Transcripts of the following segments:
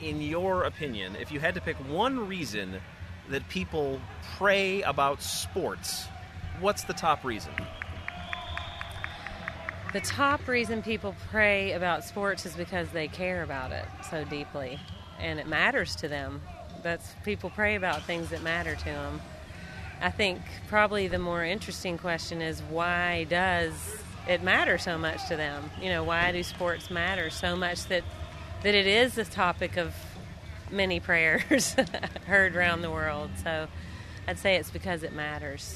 in your opinion, if you had to pick one reason that people pray about sports, what's the top reason? The top reason people pray about sports is because they care about it so deeply, and it matters to them. People pray about things that matter to them. I think probably the more interesting question is, why does it matter so much to them? Why do sports matter so much that it is the topic of many prayers heard around the world? So I'd say it's because it matters.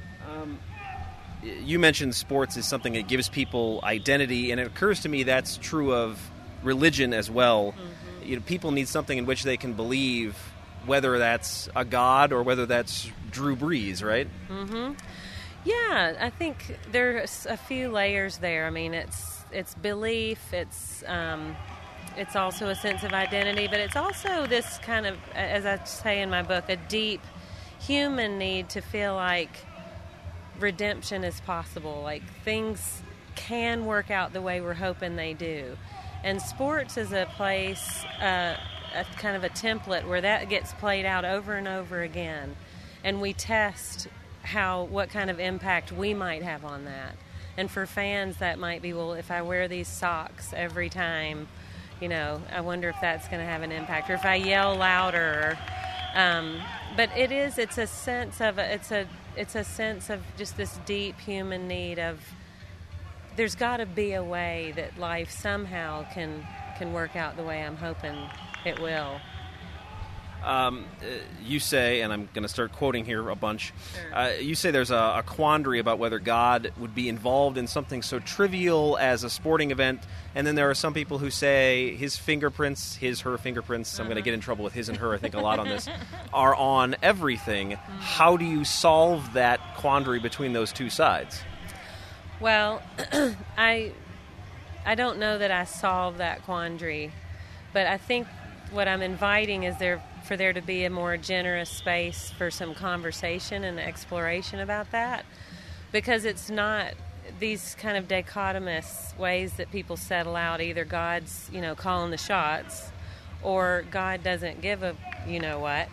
You mentioned sports is something that gives people identity, and it occurs to me that's true of religion as well. Mm-hmm. People need something in which they can believe, whether that's a god or whether that's Drew Brees, right? Mm-hmm. Yeah, I think there's a few layers there. I mean, it's belief, it's also a sense of identity, but it's also this kind of, as I say in my book, a deep human need to feel like redemption is possible, like things can work out the way we're hoping they do. And sports is a place, a kind of a template where that gets played out over and over again, and we test what kind of impact we might have on that. And for fans, that might be, well, if I wear these socks every time, I wonder if that's going to have an impact, or if I yell louder. But it's a sense of just this deep human need of, there's got to be a way that life somehow can work out the way I'm hoping it will. You say, and I'm going to start quoting here a bunch, Sure. You say there's a quandary about whether God would be involved in something so trivial as a sporting event, and then there are some people who say his fingerprints, her fingerprints, I'm going to get in trouble with his and her, I think, a lot on this, are on everything. Mm-hmm. How do you solve that quandary between those two sides? Well, I don't know that I solve that quandary, but I think what I'm inviting is for there to be a more generous space for some conversation and exploration about that, because it's not these kind of dichotomous ways that people settle out. Either God's, calling the shots, or God doesn't give a what.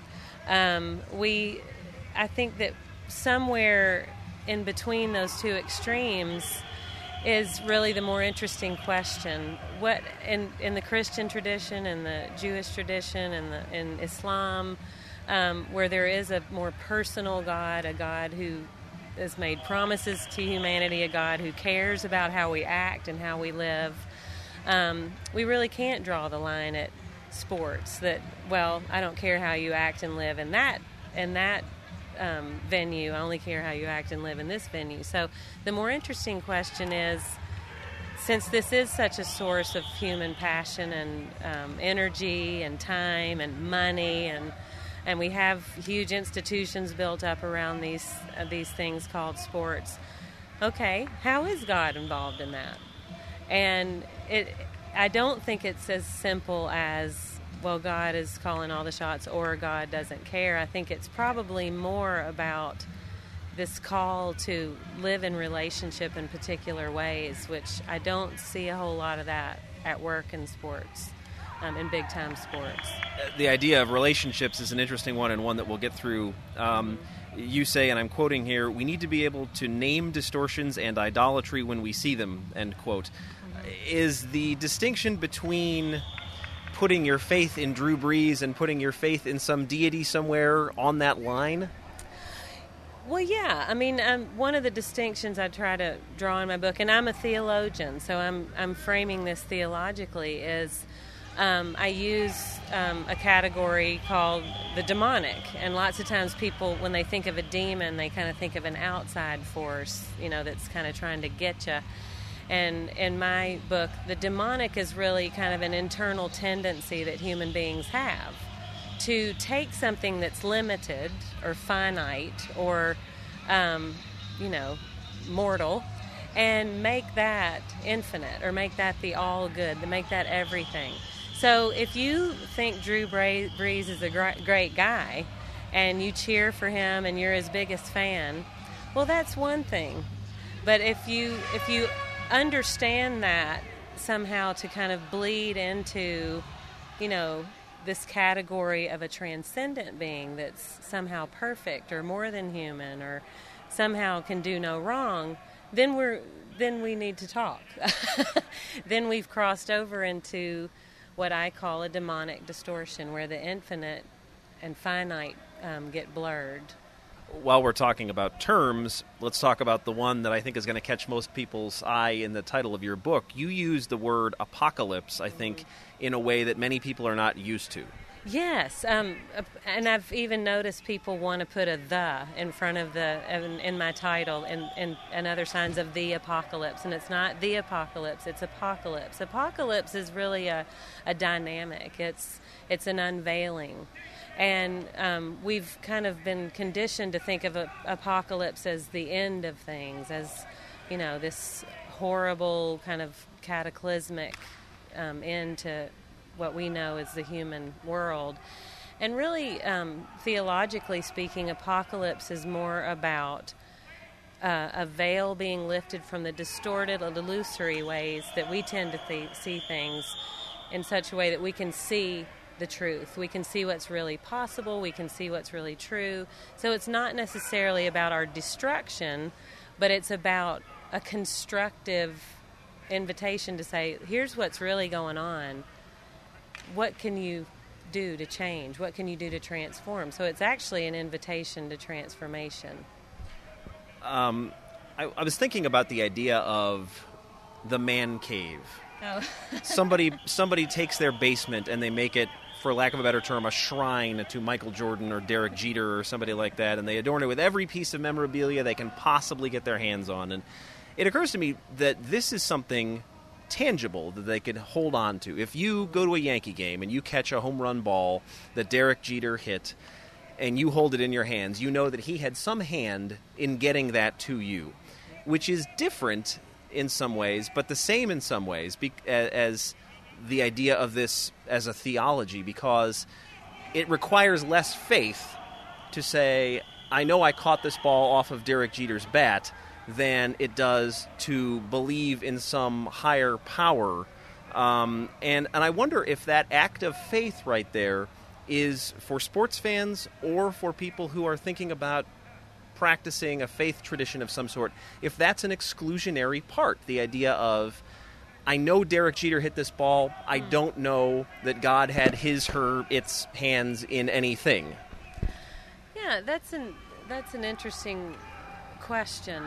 I think that somewhere in between those two extremes is really the more interesting question. What in the Christian tradition and the Jewish tradition and in Islam, where there is a more personal God, a God who has made promises to humanity, a God who cares about how we act and how we live, we really can't draw the line at sports that, well, I don't care how you act and live in that venue. I only care how you act and live in this venue. So the more interesting question is, since this is such a source of human passion and energy and time and money, and we have huge institutions built up around these things called sports, okay, how is God involved in that? And I don't think it's as simple as, well, God is calling all the shots or God doesn't care. I think it's probably more about this call to live in relationship in particular ways, which I don't see a whole lot of that at work in sports, in big-time sports. The idea of relationships is an interesting one, and one that we'll get through. You say, and I'm quoting here, we need to be able to name distortions and idolatry when we see them, end quote. Is the distinction between putting your faith in Drew Brees and putting your faith in some deity somewhere on that line? Well, yeah. I mean, one of the distinctions I try to draw in my book, and I'm a theologian, so I'm framing this theologically, is I use a category called the demonic. And lots of times people, when they think of a demon, they kind of think of an outside force, that's kind of trying to get you. And in my book, the demonic is really kind of an internal tendency that human beings have to take something that's limited or finite or, mortal, and make that infinite, or make that the all good, to make that everything. So if you think Drew Brees is a great guy and you cheer for him and you're his biggest fan, well, that's one thing. But if you understand that somehow to kind of bleed into, this category of a transcendent being that's somehow perfect or more than human or somehow can do no wrong, then we need to talk. Then we've crossed over into what I call a demonic distortion, where the infinite and finite get blurred. While we're talking about terms, let's talk about the one that I think is going to catch most people's eye in the title of your book. You use the word apocalypse, I think, in a way that many people are not used to. Yes, and I've even noticed people want to put a "the" in front of in my title and other signs of the apocalypse, and it's not the apocalypse; it's apocalypse. Apocalypse is really a dynamic. It's an unveiling, and we've kind of been conditioned to think of apocalypse as the end of things, as this horrible kind of cataclysmic end to what we know as the human world. And really, theologically speaking, apocalypse is more about a veil being lifted from the distorted or illusory ways that we tend to see things in such a way that we can see the truth. We can see what's really possible. We can see what's really true. So it's not necessarily about our destruction, but it's about a constructive invitation to say, here's what's really going on. What can you do to change? What can you do to transform? So it's actually an invitation to transformation. I was thinking about the idea of the man cave. Oh. Somebody takes their basement and they make it, for lack of a better term, a shrine to Michael Jordan or Derek Jeter or somebody like that, and they adorn it with every piece of memorabilia they can possibly get their hands on. And it occurs to me that this is something tangible that they could hold on to. If you go to a Yankee game and you catch a home run ball that Derek Jeter hit and you hold it in your hands, you know that he had some hand in getting that to you, which is different in some ways, but the same in some ways as the idea of this as a theology, because it requires less faith to say, I know I caught this ball off of Derek Jeter's bat, than it does to believe in some higher power. And I wonder if that act of faith right there is for sports fans or for people who are thinking about practicing a faith tradition of some sort, if that's an exclusionary part, the idea of, I know Derek Jeter hit this ball, I don't know that God had its hands in anything. Yeah, that's an interesting question.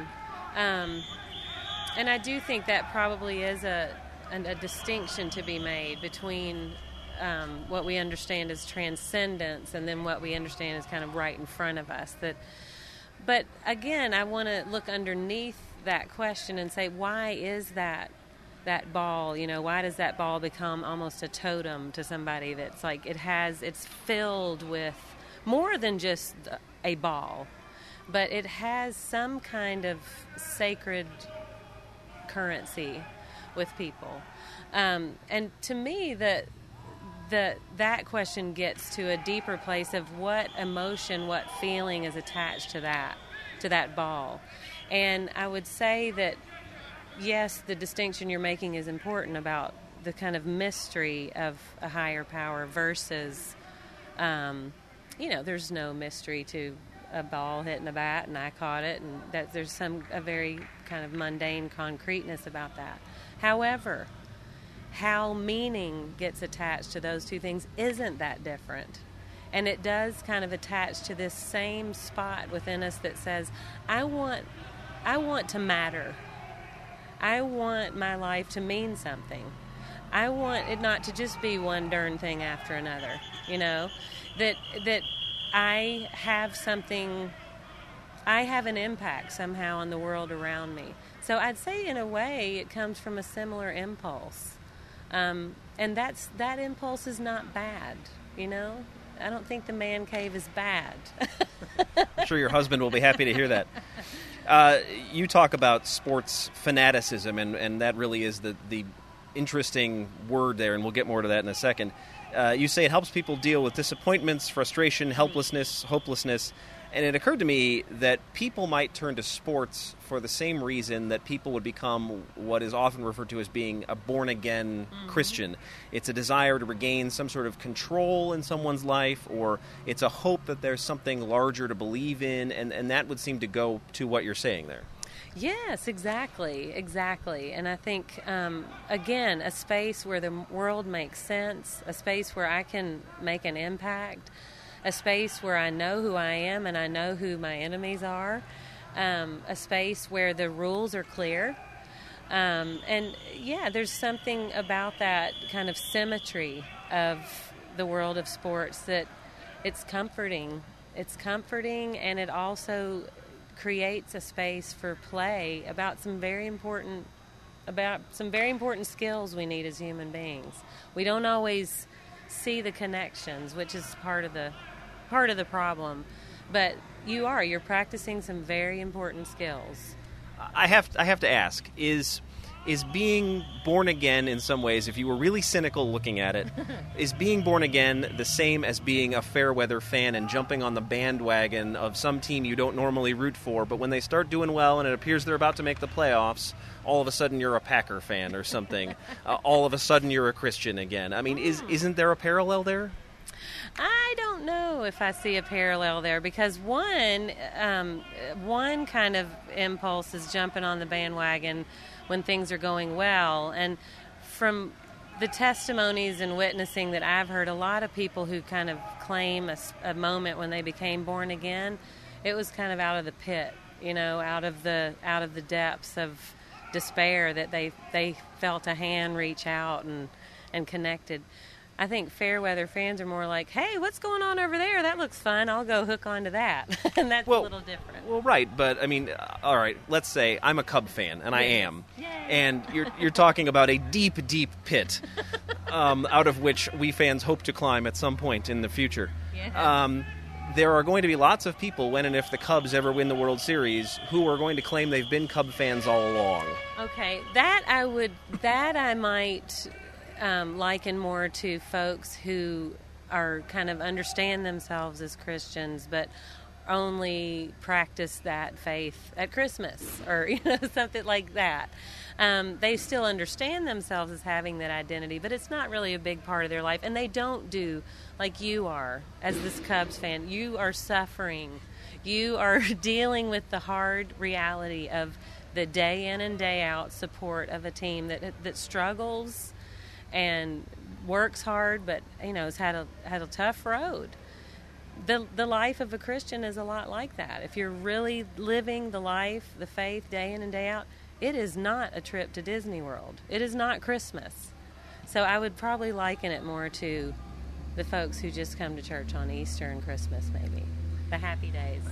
And I do think that probably is a distinction to be made between what we understand as transcendence and then what we understand as kind of right in front of us. But again, I want to look underneath that question and say, why is that ball? Why does that ball become almost a totem to somebody that's like it's filled with more than just a ball? But it has some kind of sacred currency with people. And to me, that question gets to a deeper place of what emotion, what feeling is attached to that ball. And I would say that, yes, the distinction you're making is important about the kind of mystery of a higher power versus, there's no mystery to a ball hitting a bat and I caught it, and that there's a very kind of mundane concreteness about that. However, how meaning gets attached to those two things isn't that different. And it does kind of attach to this same spot within us that says, I want to matter. I want my life to mean something. I want it not to just be one darn thing after another, that I have an impact somehow on the world around me. So I'd say in a way it comes from a similar impulse. And that impulse is not bad, I don't think the man cave is bad. I'm sure your husband will be happy to hear that. You talk about sports fanaticism, and that really is the interesting word there, and we'll get more to that in a second. You say it helps people deal with disappointments, frustration, helplessness, hopelessness. And it occurred to me that people might turn to sports for the same reason that people would become what is often referred to as being a born-again Christian. It's a desire to regain some sort of control in someone's life, or it's a hope that there's something larger to believe in, and that would seem to go to what you're saying there. Yes, exactly. And I think, again, a space where the world makes sense, a space where I can make an impact, a space where I know who I am and I know who my enemies are, a space where the rules are clear. And, yeah, there's something about that kind of symmetry of the world of sports that it's comforting. It's comforting, and it also creates a space for play about some very important skills we need as human beings. We don't always see the connections, which is part of the problem, but you're practicing some very important skills. I have to ask, is being born again in some ways, if you were really cynical looking at it, is being born again the same as being a fair weather fan and jumping on the bandwagon of some team you don't normally root for, but when they start doing well and it appears they're about to make the playoffs, all of a sudden you're a Packer fan or something? All of a sudden you're a Christian again. I mean, isn't there a parallel there? I don't know if I see a parallel there, because one kind of impulse is jumping on the bandwagon when things are going well. And from the testimonies and witnessing that I've heard, a lot of people who kind of claim a moment when they became born again, it was kind of out of the pit, out of the depths of despair that they felt a hand reach out and connected. I think Fairweather fans are more like, hey, what's going on over there? That looks fun. I'll go hook onto that. And that's a little different. Well, right. But, I mean, all right, let's say I'm a Cub fan, and I am. Yay. And you're talking about a deep, deep pit out of which we fans hope to climb at some point in the future. Yeah. There are going to be lots of people, when and if the Cubs ever win the World Series, who are going to claim they've been Cub fans all along. Okay, that I might liken more to folks who are kind of understand themselves as Christians, but only practice that faith at Christmas or something like that. They still understand themselves as having that identity, but it's not really a big part of their life, and they don't do like you are as this Cubs fan. You are suffering. You are dealing with the hard reality of the day in and day out support of a team that struggles and works hard, but has had a tough road. The life of a Christian is a lot like that. If you're really living the life, the faith, day in and day out, it is not a trip to Disney World. It is not Christmas. So I would probably liken it more to the folks who just come to church on Easter and Christmas, maybe. The happy days.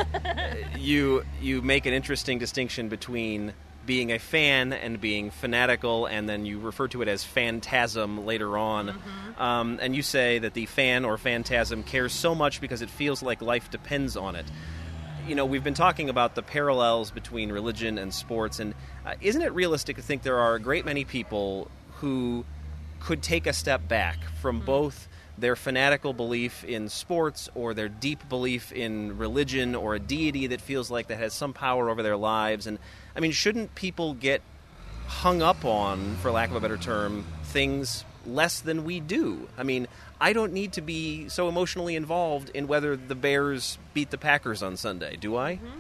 You make an interesting distinction between being a fan and being fanatical, and then you refer to it as phantasm later on. Mm-hmm. And you say that the fan or phantasm cares so much because it feels like life depends on it. We've been talking about the parallels between religion and sports, and isn't it realistic to think there are a great many people who could take a step back from both their fanatical belief in sports or their deep belief in religion or a deity that feels like that has some power over their lives? And I mean, shouldn't people get hung up on, for lack of a better term, things less than we do? I mean, I don't need to be so emotionally involved in whether the Bears beat the Packers on Sunday, do I? Mm-hmm.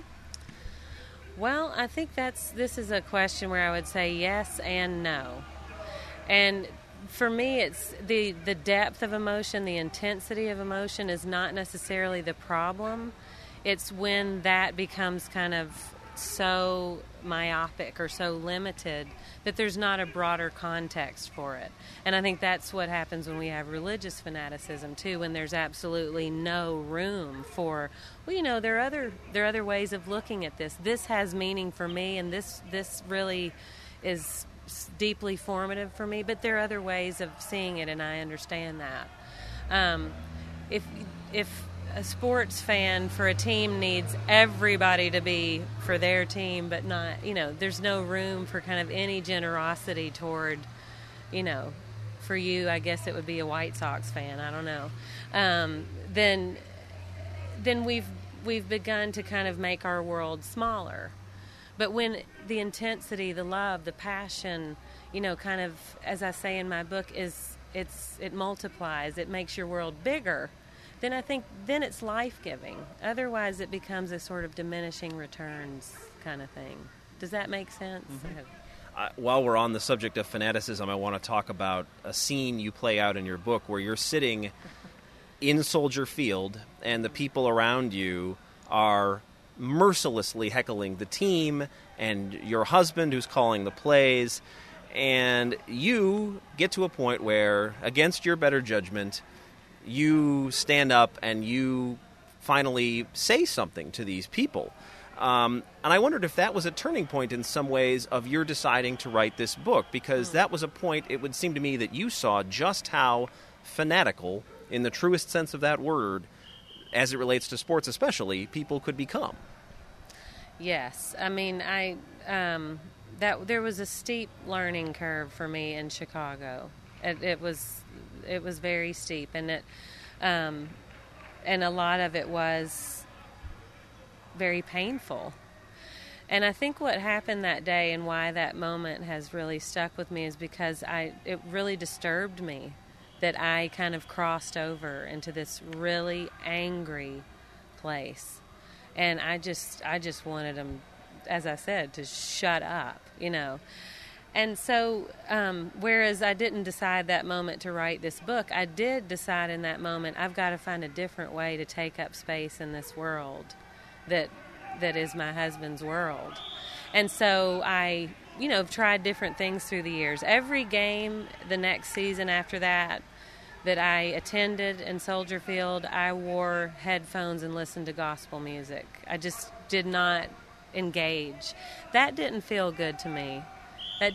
Well, I think this is a question where I would say yes and no. And for me, it's the depth of emotion, the intensity of emotion is not necessarily the problem. It's when that becomes kind of so myopic or so limited that there's not a broader context for it. And I think that's what happens when we have religious fanaticism too, when there's absolutely no room for, there are other ways of looking at this. This has meaning for me, and this really is deeply formative for me, but there are other ways of seeing it, and I understand that. If a sports fan for a team needs everybody to be for their team, but not, there's no room for kind of any generosity toward, for you, I guess it would be a White Sox fan. I don't know. Then we've begun to kind of make our world smaller. But when the intensity, the love, the passion, kind of, as I say in my book, it multiplies. It makes your world bigger. Then I think it's life-giving. Otherwise, it becomes a sort of diminishing returns kind of thing. Does that make sense? Mm-hmm. While we're on the subject of fanaticism, I want to talk about a scene you play out in your book where you're sitting in Soldier Field and the people around you are mercilessly heckling the team and your husband who's calling the plays, and you get to a point where, against your better judgment, you stand up and you finally say something to these people. And I wondered if that was a turning point in some ways of your deciding to write this book, because that was a point, it would seem to me, that you saw just how fanatical, in the truest sense of that word, as it relates to sports especially, people could become. Yes. I mean, there was a steep learning curve for me in Chicago. It was very steep, and a lot of it was very painful. And I think what happened that day and why that moment has really stuck with me is because it really disturbed me that I kind of crossed over into this really angry place. And I just wanted them, as I said, to shut up, And so, whereas I didn't decide that moment to write this book, I did decide in that moment I've got to find a different way to take up space in this world that is my husband's world. And so I, tried different things through the years. Every game the next season after that I attended in Soldier Field, I wore headphones and listened to gospel music. I just did not engage. That didn't feel good to me. I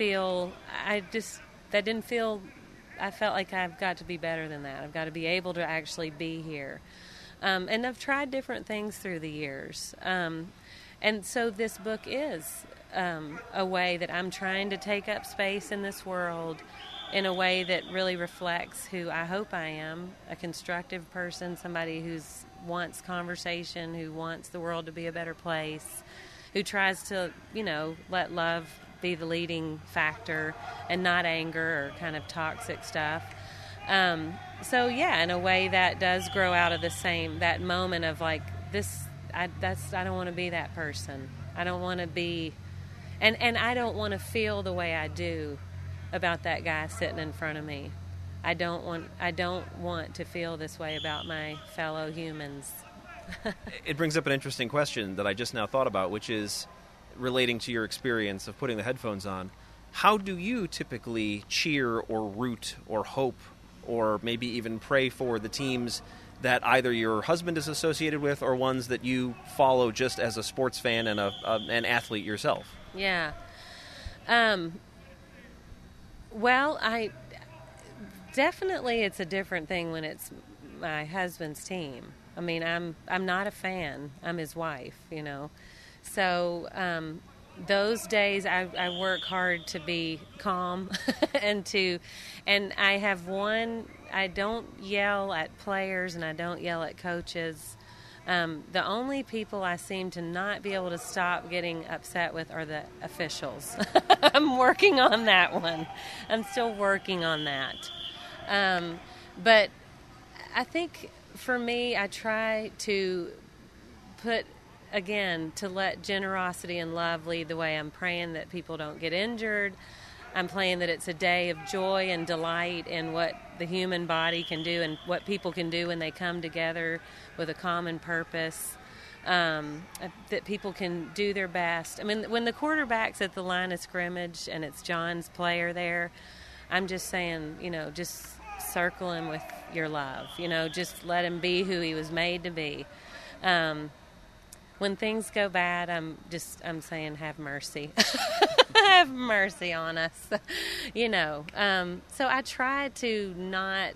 felt like I've got to be better than that. I've got to be able to actually be here. And I've tried different things through the years. And so this book is a way that I'm trying to take up space in this world in a way that really reflects who I hope I am, a constructive person, somebody who wants conversation, who wants the world to be a better place, who tries to, let love be the leading factor and not anger or kind of toxic stuff. So yeah, in a way that does grow out of that moment of like this. I don't want to be that person. I don't want to be, and I don't want to feel the way I do about that guy sitting in front of me. I don't want to feel this way about my fellow humans. It brings up an interesting question that I just now thought about, which is relating to your experience of putting the headphones on. How do you typically cheer or root or hope or maybe even pray for the teams that either your husband is associated with or ones that you follow just as a sports fan and an athlete yourself? Yeah. Well, definitely it's a different thing when it's my husband's team. I mean, I'm not a fan. I'm his wife, So those days I work hard to be calm and I have I don't yell at players and I don't yell at coaches. The only people I seem to not be able to stop getting upset with are the officials. I'm working on that one. I'm still working on that. But I think for me, I try to to let generosity and love lead the way. I'm praying that people don't get injured. I'm praying that it's a day of joy and delight in what the human body can do and what people can do when they come together with a common purpose, that people can do their best. I mean, when the quarterback's at the line of scrimmage and it's John's player there, I'm just saying, just circle him with your love. Just let him be who he was made to be. When things go bad, I'm saying, have mercy. Have mercy on us. So I try to not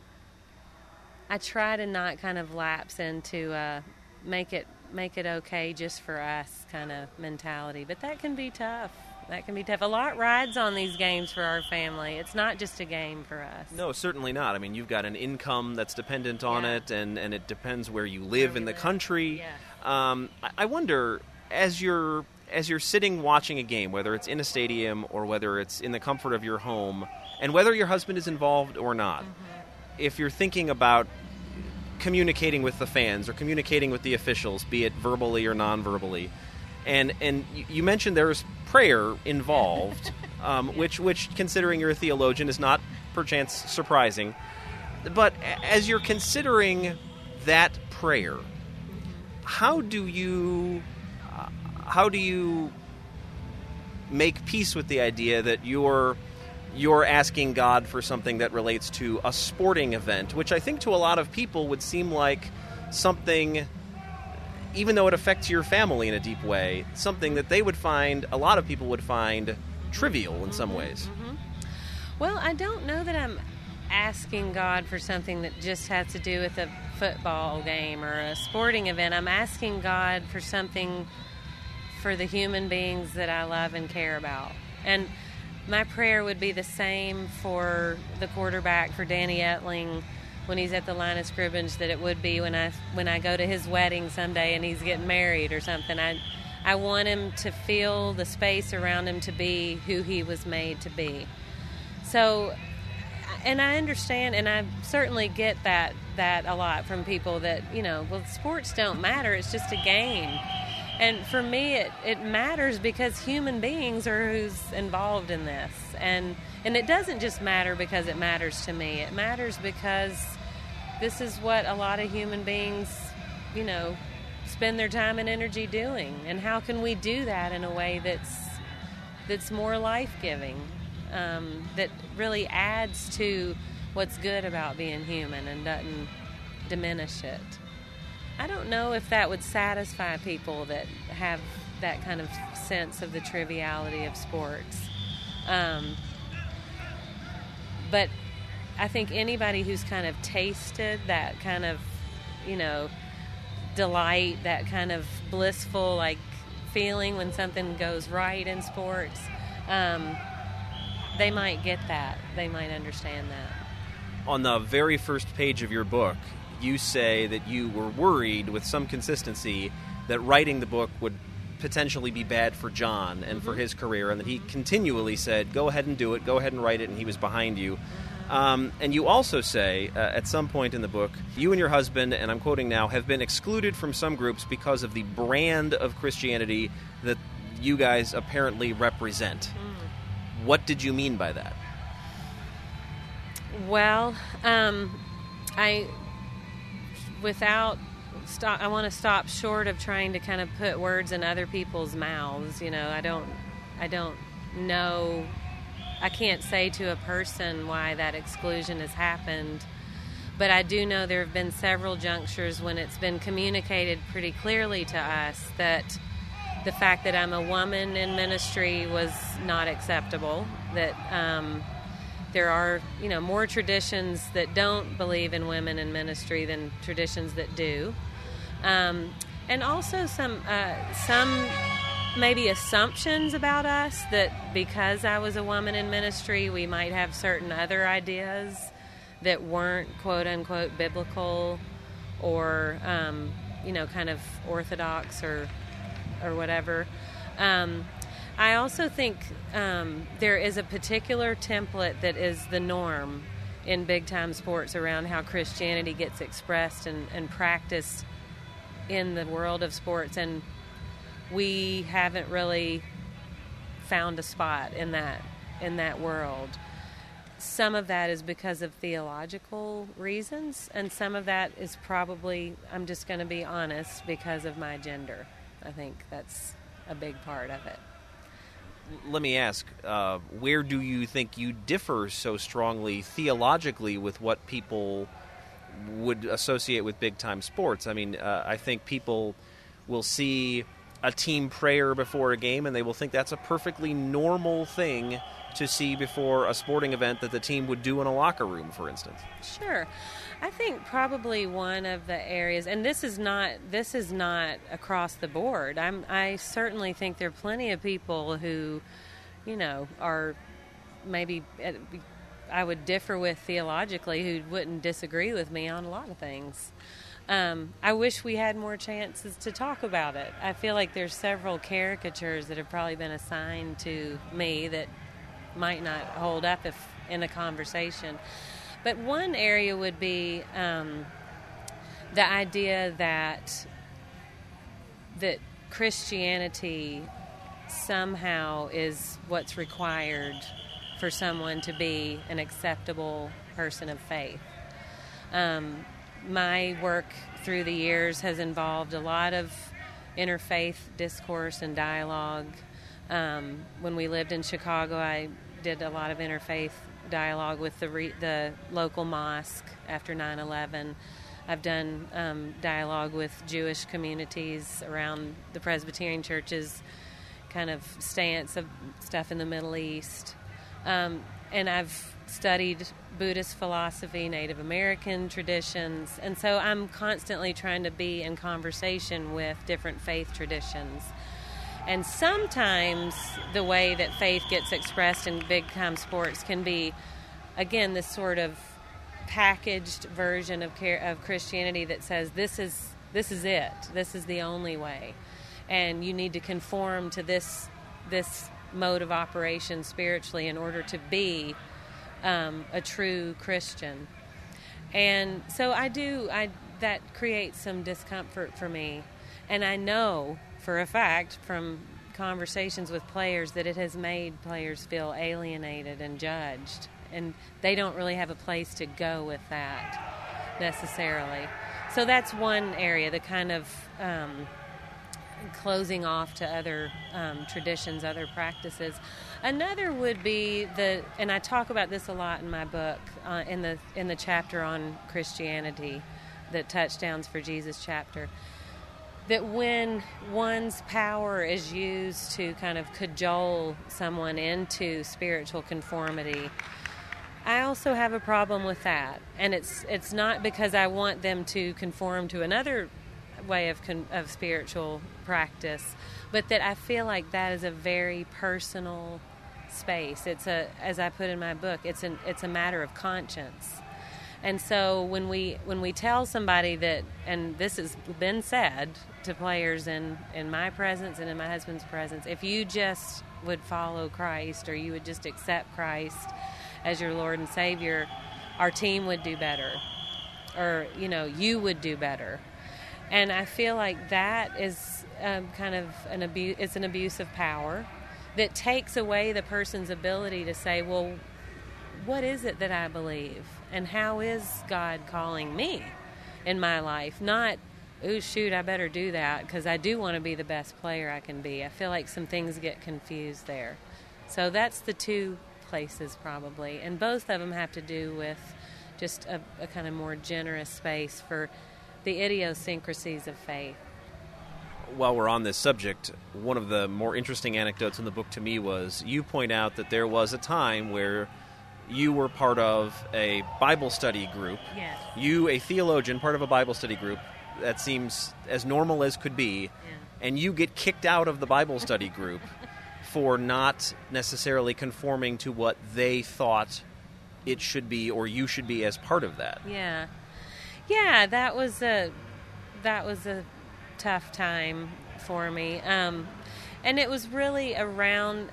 kind of lapse into make it okay just for us kind of mentality. But that can be tough. That can be tough. A lot rides on these games for our family. It's not just a game for us. No, certainly not. I mean, you've got an income that's dependent on it, and it depends where you live in the country. Yeah. I wonder, as you're sitting watching a game, whether it's in a stadium or whether it's in the comfort of your home, and whether your husband is involved or not, if you're thinking about communicating with the fans or communicating with the officials, be it verbally or non-verbally, and you mentioned there's prayer involved, which, considering you're a theologian, is not perchance surprising. But as you're considering that prayer, how do you make peace with the idea that you're asking God for something that relates to a sporting event, which I think to a lot of people would seem like something, even though it affects your family in a deep way, something that a lot of people would find trivial in some ways. Well, I don't know that I'm asking God for something that just has to do with a football game or a sporting event. I'm asking God for something for the human beings that I love and care about. And my prayer would be the same for the quarterback, for Danny Etling, when he's at the line of scrimmage, that it would be when I go to his wedding someday and he's getting married or something. I want him to feel the space around him to be who he was made to be. So, and I understand, and I certainly get that a lot from people that, well, sports don't matter, it's just a game. And for me, it matters because human beings are who's involved in this. And it doesn't just matter because it matters to me. It matters because this is what a lot of human beings, spend their time and energy doing. And how can we do that in a way that's more life-giving, that really adds to what's good about being human and doesn't diminish it? I don't know if that would satisfy people that have that kind of sense of the triviality of sports. But I think anybody who's kind of tasted that kind of, delight, that kind of blissful, feeling when something goes right in sports, they might get that. They might understand that. On the very first page of your book, you say that you were worried with some consistency that writing the book would potentially be bad for John and for his career, and that he continually said, go ahead and do it, go ahead and write it, and he was behind you. And you also say, at some point in the book, you and your husband, and I'm quoting now, have been excluded from some groups because of the brand of Christianity that you guys apparently represent. What did you mean by that? Well, I want to stop short of trying to kind of put words in other people's mouths. I don't know. I can't say to a person why that exclusion has happened, but I do know there have been several junctures when it's been communicated pretty clearly to us that the fact that I'm a woman in ministry was not acceptable, that there are, more traditions that don't believe in women in ministry than traditions that do. And also some maybe assumptions about us, that because I was a woman in ministry, we might have certain other ideas that weren't quote-unquote biblical or, kind of orthodox or whatever. I also think there is a particular template that is the norm in big-time sports around how Christianity gets expressed and practiced in the world of sports, and we haven't really found a spot in that world. Some of that is because of theological reasons, and some of that is probably, I'm just going to be honest, because of my gender. I think that's a big part of it. Let me ask, where do you think you differ so strongly theologically with what people would associate with big-time sports? I mean, I think people will see a team prayer before a game, and they will think that's a perfectly normal thing to see before a sporting event that the team would do in a locker room, for instance. Sure. I think probably one of the areas, and this is not across the board. I certainly think there are plenty of people who are maybe I would differ with theologically, who wouldn't disagree with me on a lot of things. I wish we had more chances to talk about it. I feel like there's several caricatures that have probably been assigned to me that might not hold up if in a conversation. But one area would be the idea that Christianity somehow is what's required for someone to be an acceptable person of faith. My work through the years has involved a lot of interfaith discourse and dialogue. When we lived in Chicago, I did a lot of interfaith dialogue with the local mosque after 9/11. I've done dialogue with Jewish communities around the Presbyterian Church's kind of stance of stuff in the Middle East. And I've studied Buddhist philosophy, Native American traditions, and so I'm constantly trying to be in conversation with different faith traditions. And sometimes the way that faith gets expressed in big-time sports can be, again, this sort of packaged version of Christianity that says this is it, this is the only way, and you need to conform to this mode of operation spiritually in order to be a true Christian. And so that creates some discomfort for me, and I know for a fact from conversations with players that it has made players feel alienated and judged, and they don't really have a place to go with that necessarily. So that's one area, the kind of closing off to other traditions, other practices. Another would be and I talk about this a lot in my book, in the chapter on Christianity, the Touchdowns for Jesus chapter, that when one's power is used to kind of cajole someone into spiritual conformity, I also have a problem with that. And it's not because I want them to conform to another way of spiritual practice, but that I feel like that is a very personal space. It's as I put in my book, it's a matter of conscience. And so when we tell somebody that, and this has been said to players in my presence and in my husband's presence, if you just would follow Christ, or you would just accept Christ as your Lord and Savior, our team would do better, or you would do better. And I feel like that is kind of an abuse. It's an abuse of power that takes away the person's ability to say, well, what is it that I believe? And how is God calling me in my life? Not, oh, shoot, I better do that because I do want to be the best player I can be. I feel like some things get confused there. So that's the two places probably. And both of them have to do with just a kind of more generous space for the idiosyncrasies of faith. While we're on this subject, one of the more interesting anecdotes in the book to me was you point out that there was a time where you were part of a Bible study group. Yes. You, a theologian, part of a Bible study group that seems as normal as could be, Yeah. and you get kicked out of the Bible study group for not necessarily conforming to what they thought it should be or you should be as part of that. Yeah, that was a tough time for me, and it was really around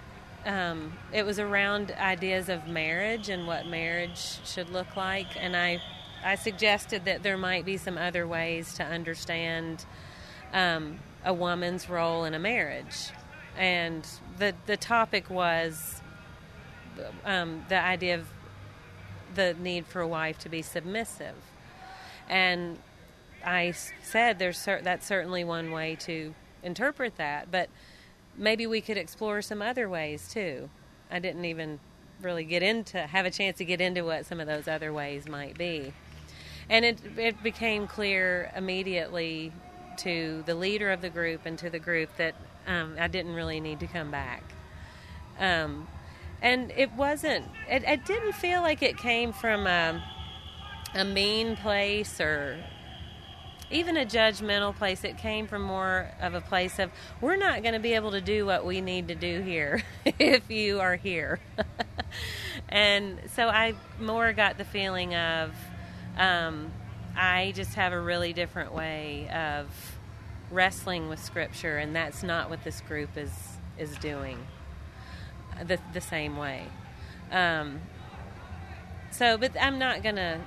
ideas of marriage and what marriage should look like, and I suggested that there might be some other ways to understand a woman's role in a marriage, and the topic was the idea of the need for a wife to be submissive. And I said that's certainly one way to interpret that, but maybe we could explore some other ways too. I didn't even really have a chance to get into what some of those other ways might be. And it became clear immediately to the leader of the group and to the group that I didn't really need to come back. And it didn't feel like it came from a mean place, or even a judgmental place. It came from more of a place of, we're not going to be able to do what we need to do here if you are here. And so I more got the feeling of, I just have a really different way of wrestling with Scripture, and that's not what this group is doing the same way. But I'm not gonna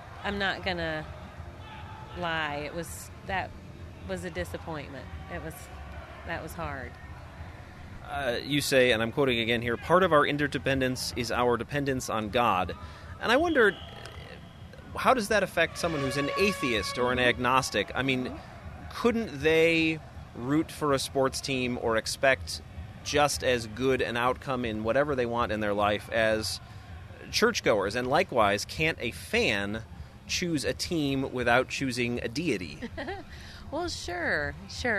lie. That was a disappointment. That was hard. You say, and I'm quoting again here, part of our interdependence is our dependence on God. And I wondered, how does that affect someone who's an atheist or an agnostic? I mean, couldn't they root for a sports team or expect just as good an outcome in whatever they want in their life as churchgoers? And likewise, can't a fan choose a team without choosing a deity? Well, sure.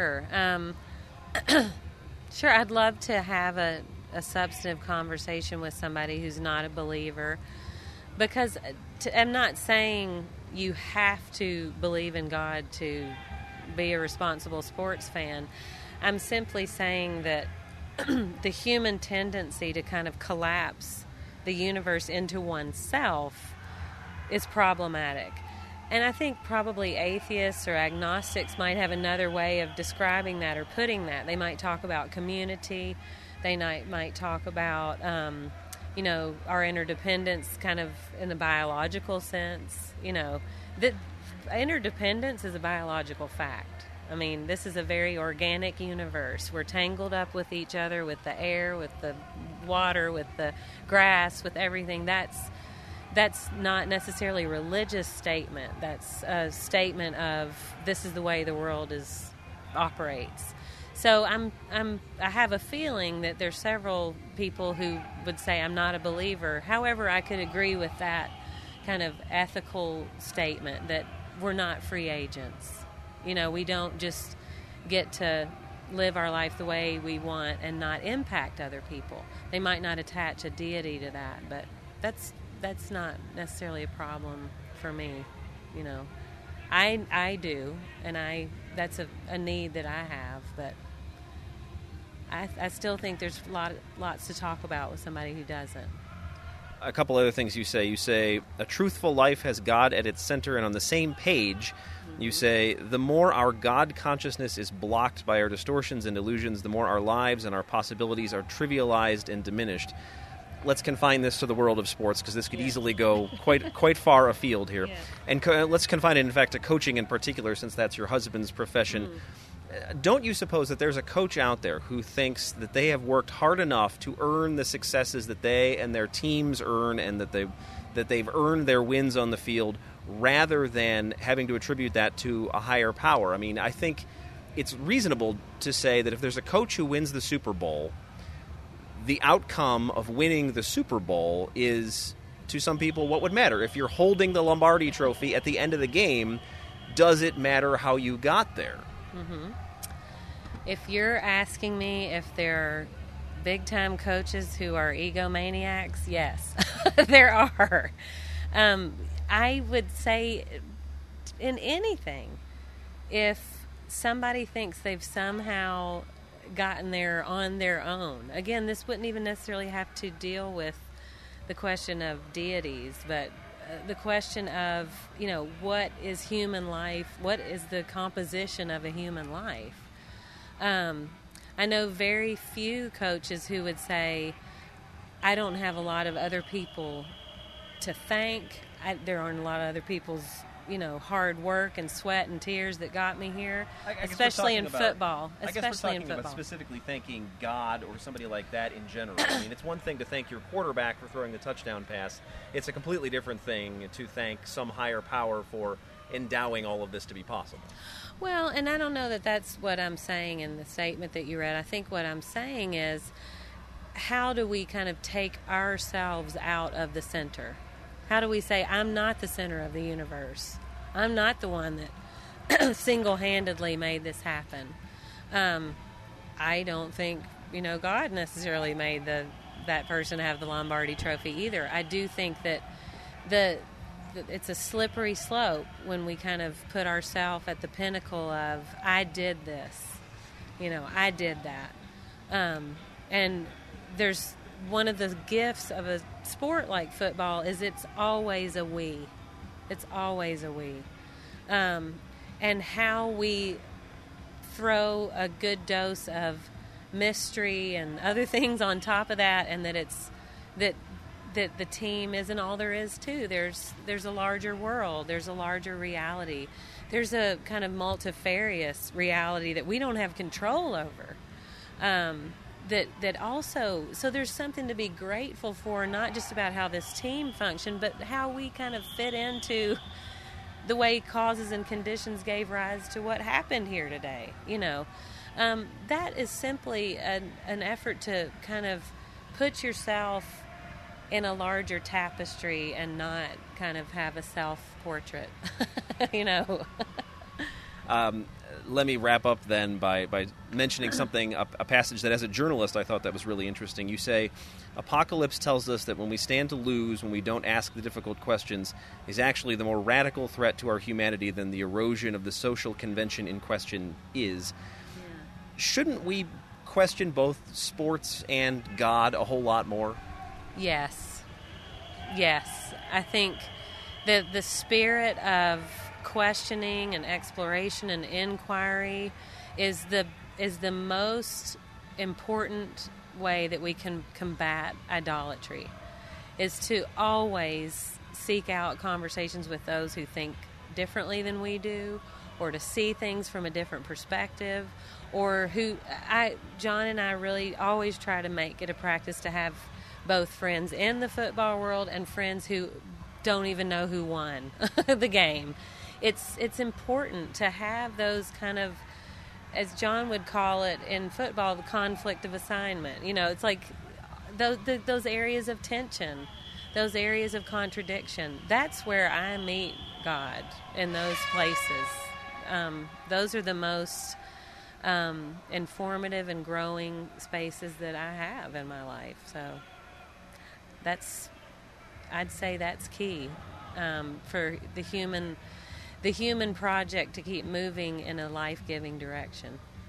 Sure, I'd love to have a substantive conversation with somebody who's not a believer, because I'm not saying you have to believe in God to be a responsible sports fan. I'm simply saying that the human tendency to kind of collapse the universe into oneself is problematic. And I think probably atheists or agnostics might have another way of describing that or putting that. They might talk about community. They might talk about, our interdependence kind of in the biological sense. That interdependence is a biological fact. I mean, this is a very organic universe. We're tangled up with each other, with the air, with the water, with the grass, with everything. That's not necessarily a religious statement. That's a statement of this is the way the world operates. So I have a feeling that there's several people who would say I'm not a believer. However, I could agree with that kind of ethical statement that we're not free agents. We don't just get to live our life the way we want and not impact other people. They might not attach a deity to that, but that's not necessarily a problem for me. I do, and that's a need that I have, but I still think there's lots to talk about with somebody who doesn't. A couple other things you say. You say, a truthful life has God at its center, and on the same page, you say, the more our God consciousness is blocked by our distortions and illusions, the more our lives and our possibilities are trivialized and diminished. Let's confine this to the world of sports, because this could easily go quite far afield here. Yeah. And let's confine it, in fact, to coaching in particular, since that's your husband's profession. Don't you suppose that there's a coach out there who thinks that they have worked hard enough to earn the successes that they and their teams earn, and that they've earned their wins on the field, rather than having to attribute that to a higher power? I mean, I think it's reasonable to say that if there's a coach who wins the Super Bowl, the outcome of winning the Super Bowl is, to some people, what would matter. If you're holding the Lombardi Trophy at the end of the game, does it matter how you got there? Mm-hmm. If you're asking me if there are big-time coaches who are egomaniacs, yes, there are. I would say in anything, if somebody thinks they've somehow gotten there on their own, again, this wouldn't even necessarily have to deal with the question of deities, but the question of, what is human life? What is the composition of a human life? I know very few coaches who would say, I don't have a lot of other people to thank. There aren't a lot of other people's, hard work and sweat and tears that got me here, especially in football. I guess we're talking about specifically thanking God or somebody like that in general. I mean, it's one thing to thank your quarterback for throwing the touchdown pass. It's a completely different thing to thank some higher power for endowing all of this to be possible. Well, and I don't know that that's what I'm saying in the statement that you read. I think what I'm saying is, how do we kind of take ourselves out of the center? How do we say, I'm not the center of the universe? I'm not the one that single-handedly made this happen. I don't think, God necessarily made that person have the Lombardi Trophy either. I do think that it's a slippery slope when we kind of put ourselves at the pinnacle of, I did this, I did that. And there's one of the gifts of a sport like football is it's always a we. It's always a we. And how we throw a good dose of mystery and other things on top of that, and that it's that the team isn't all there is too. There's a larger world. There's a larger reality. There's a kind of multifarious reality that we don't have control over. That also, so there's something to be grateful for, not just about how this team functioned, but how we kind of fit into the way causes and conditions gave rise to what happened here today. That is simply an effort to kind of put yourself in a larger tapestry and not kind of have a self-portrait, Let me wrap up then by mentioning something, a passage that as a journalist I thought that was really interesting. You say, Apocalypse tells us that when we stand to lose, when we don't ask the difficult questions, is actually the more radical threat to our humanity than the erosion of the social convention in question is. Yeah. Shouldn't we question both sports and God a whole lot more? Yes. I think that the spirit of questioning and exploration and inquiry is the most important way that we can combat idolatry, is to always seek out conversations with those who think differently than we do, or to see things from a different perspective, or John and I really always try to make it a practice to have both friends in the football world and friends who don't even know who won the game. It's important to have those kind of, as John would call it in football, the conflict of assignment. It's like those areas of tension, those areas of contradiction. That's where I meet God, in those places. Those are the most informative and growing spaces that I have in my life. So I'd say that's key for the human project to keep moving in a life-giving direction.